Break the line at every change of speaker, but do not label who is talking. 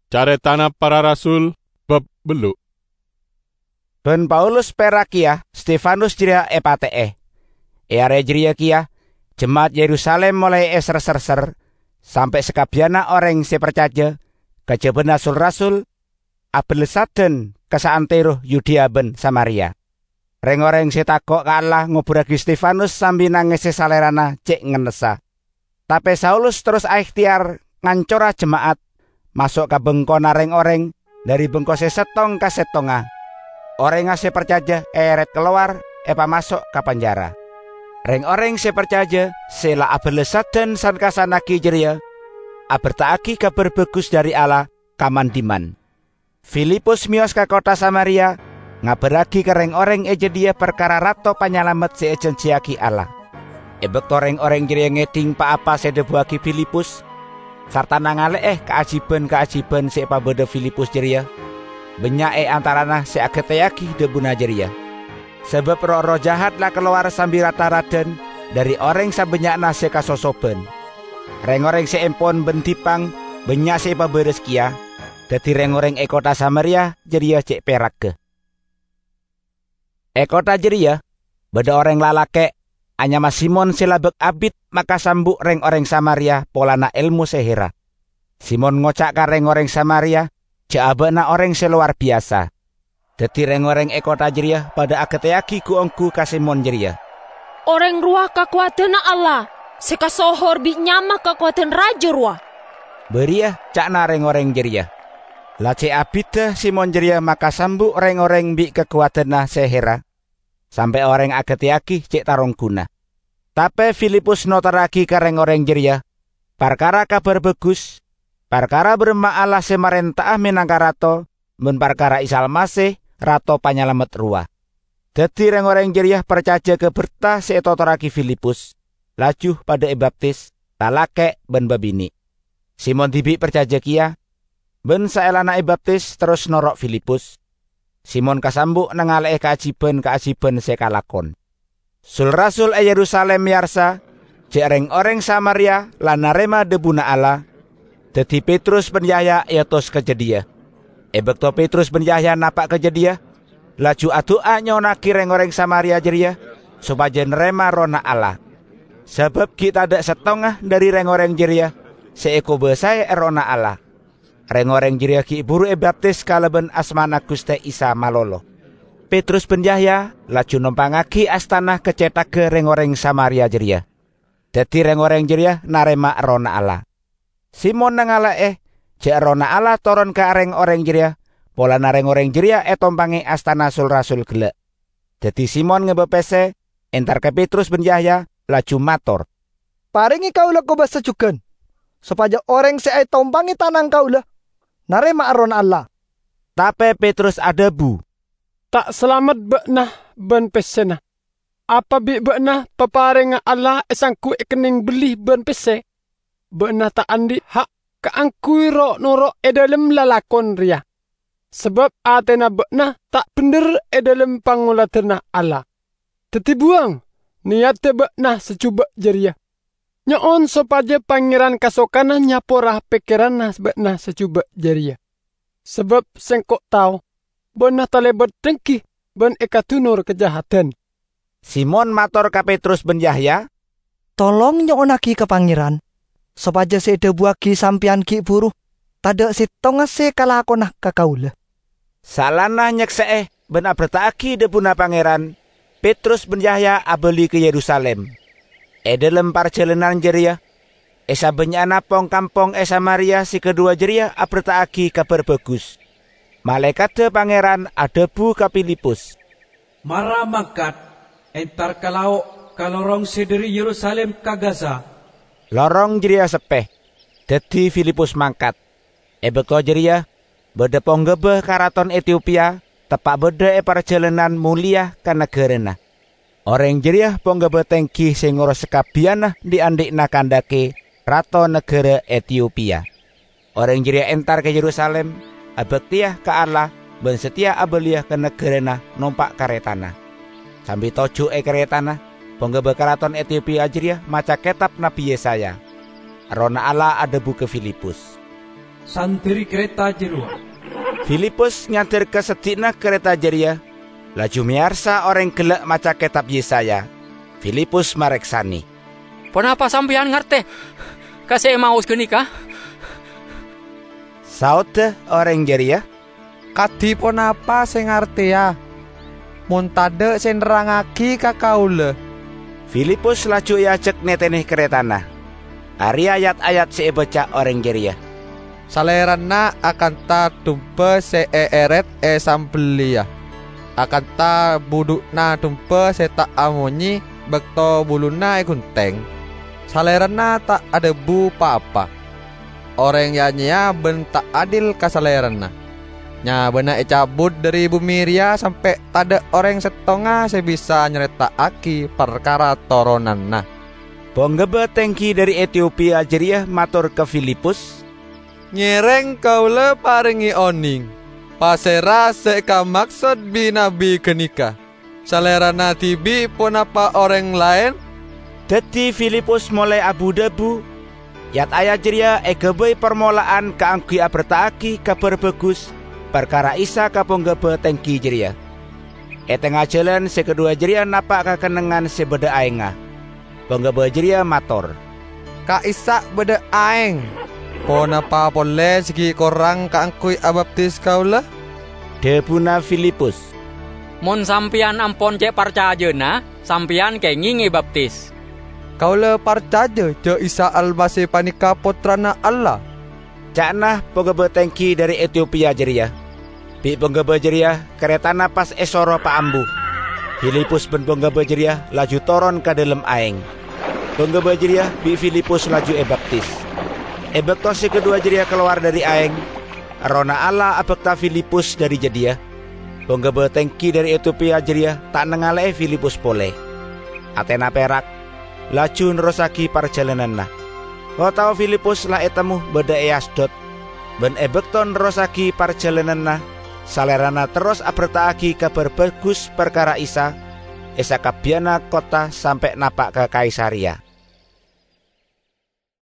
Caretana para rasul bab beluk.
Ben Paulus perakia Stefanus jiria epatee. Eare jiria kia jemaat Yerusalem mulai ser-ser sampai sekabiana orang se percaya kejebena rasul abelesaden kesaantero Yudea ben Samaria. Reng-orang se takok ka Allah nguburagi Stefanus sambil nangis salerana cek ngenesa. Tapi Saulus terus ikhtiar ngancora jemaat masuk ke bengkona reng-orang dari bengkose setong ke setonga. Orang se percaya eret keluar epa masuk ke penjara. Reng-orang se percaya sela abelesaden san kasanaki jeria abertaaki kabar bagus dari Allah kamandiman. Filipus mios ke kota Samaria ngabaragi ke reng-orang dia perkara rato panyalamet se ejensiaki Allah. Ebek toreng-orang jeria ngeding pa apa se debuaki Filipus sarta nangale keajiban se pabeda Filipus jeria benyae antarana se ageteyaki debuna jeria. Sebab roh-roh jahat lah keluar sambil rata-raden dari orang sabenyakna se kasosoben. Reng-orang se empon bentipang benyak se paberes kia. Dadi reng-orang kota Samaria jeria cek perak ke. Kota jeria beda orang lalake anyama Simon selabek abit maka sambuk reng-orang Samaria polana ilmu sehera. Simon ngocak ka reng-orang Samaria jaabana orang seluar biasa. Dadi reng-orang kota jeria pada aketeaki ku ongku ka Simon jeria.
Orang ruah kekuatan Allah sekasohor bi nyama kekuatan raja ruah.
Beria cakna reng-orang jeria. Lace abita Simon jeria maka sambuk reng-orang bi kekuatan sehera. Sampai orang aketeaki cek tarong guna. Tapi Filipus notaraki ka reng-orang jeria. Perkara kabar bagus. Perkara berma Allah semarentah minangka rato. Men perkara isal masih rato panyalamet ruah. Dadi reng-orang jeria percaya ke berta seetotoraki Filipus. Laju pada baptis talake ben babini. Simon tibi percaya kia. Ben saelana baptis terus norok Filipus. Simon kasambuk nangale keajiban sekalakon. Sul rasul Yerusalem yarsa jereng orang Samaria lanarema debuna Allah. Dadi Petrus ben Yahya yatos kejedia. Ebekto Petrus ben Yahya napak kejedia. Laju adoa nyonaki reng-orang Samaria jeria supaya nerema rona Allah. Sebab kita ada setengah dari reng-orang jeria seeko besaya rona Allah. Reng-orang jeria ki buru baptis kaleben asmana Gusti Isa malolo. Petrus ben Yahya laju nompangaki astana kecetak ke reng-orang Samaria jeria. Dadi reng-orang jeria narema rona Allah. Simon nangala jek rona Allah toron ke reng-orang jeria. Pola nareng-orang jeria tompangi astana sul rasul gelek. Dadi Simon ngebepese entar ke Petrus ben Yahya laju matur.
Paringi kaulah ko basa juken. Supaya orang se tompangi tanang kaulah. Narema aron Allah.
Tapi Petrus adabu.
Tak selamat beknah ben pesena. Apa bi beknah peparenga Allah esangku ekening beli ben pese. Beknah tak andi hak keangkui ro noro edalem lalakon ria. Sebab atena beknah tak bener edalem pangulatena Allah. Teti buang niat beknah secuba jeria. Nyon supaya pangeran kasokana nyaporah pikiran beknah secuba jeria. Sebab sengkok tahu benah talebet dengki ben ekatunur kejahatan.
Simon matur ka Petrus ben Yahya,
tolong nyonaki ke pangeran supaya sede buaki sampian ki buruh tada sitonga se kalakonah ka kaula.
Salana nyeksee ben abertaaki debuna pangeran Petrus ben Yahya abeli ke Yerusalem. Dalam perjalanan jeria, esa benyana pong kampung Samaria si kedua jeria abertaaki kabar bagus. Malaikat pangeran adebu ka Filipus.
Mara mangkat entar kalau kalorong sederi Yerusalem ka Gaza.
Lorong jeria sepeh. Dadi Filipus mangkat. Ebeko jeria beda ponggebe karaton Ethiopia tepak beda perjalanan mulia ka negarana. Orang jeria ponggebe tengki sing ngurus sekabiana diandikna kandake rato negara Ethiopia. Orang jeria entar ke Yerusalem abektiah ke Allah ben setia abeliah ke negarana numpak karetana. Sambil tojo keretana ponggebe karaton Ethiopia jeria maca kitab Nabi Yesaya. Rona Allah adebu ke Filipus.
santri kereta jerua.
Filipus nyader ke sedikna kereta jeria, laju miarsa orang gelek maca kitab Yesaya. Filipus mareksani.
Kenapa sampean ngerti? Kasih mau genika?
Saud orang jeria,
Kadi ponapa sing ngerti ya? Mun tade sing nerangake ka kaula.
Filipus laju yajek neteneh keretana. Ari ayat-ayat si baca orang jeria.
Salerana akan ta tumpe se eret sambelia. Akan ta budukna tumpe se tak amonyi bekto buluna gunteng. Salerana tak ada bu apa-apa. Orang yanya ben tak adil ka salerana. Nya benak cabut dari bumi ria sampai tada orang setonga sebisa nyerita aki perkara toronanna.
Bonggebe tengki dari Ethiopia jeria matur ke Filipus.
Nyereng kaula paringi oning. Pasera seka maksud binabi kenika. Salerana tibi pun apa orang lain.
Dadi Filipus mulai abu debu. Yat ayat jeria egebe permulaan keangki abertaaki kabar bagus. Perkara Isa kaponggebe tengki jeria. Tengah jalan sekedua jeria napak kekenengan sebeda aenga. Ponggebe jeria mator.
Ka Isa beda aeng. Ponapa boleh segi korang kaangkui abaptis kaula?
Debuna Filipus.
Mun sampean ampon cek parcajena, sampean kengingi baptis.
Kaula percaya je Isa Al-Masih panika putrana Allah.
Cakna ponggebe tengki dari Ethiopia jeria. Bi ponggebe jeria keretana pas esoro pa ambu. Filipus ben ponggebe jeria laju toron ke dalam aeng. Ponggebe jeria bi Filipus laju baptis. Bektosi kedua jeria keluar dari aeng. Rona Allah abekta Filipus dari jedia. Ponggebe tengki dari Ethiopia jeria tak nengalai Filipus pole. Atena perak laju nerosaki perjalananna. Kau tahu Filipus lah etemu beda Asdod. Ben ebekton nerosaki perjalananna. Salerana terus abertaaki kabar bagus perkara Isa. Esa kabiana kota sampai napak ke Kaisaria.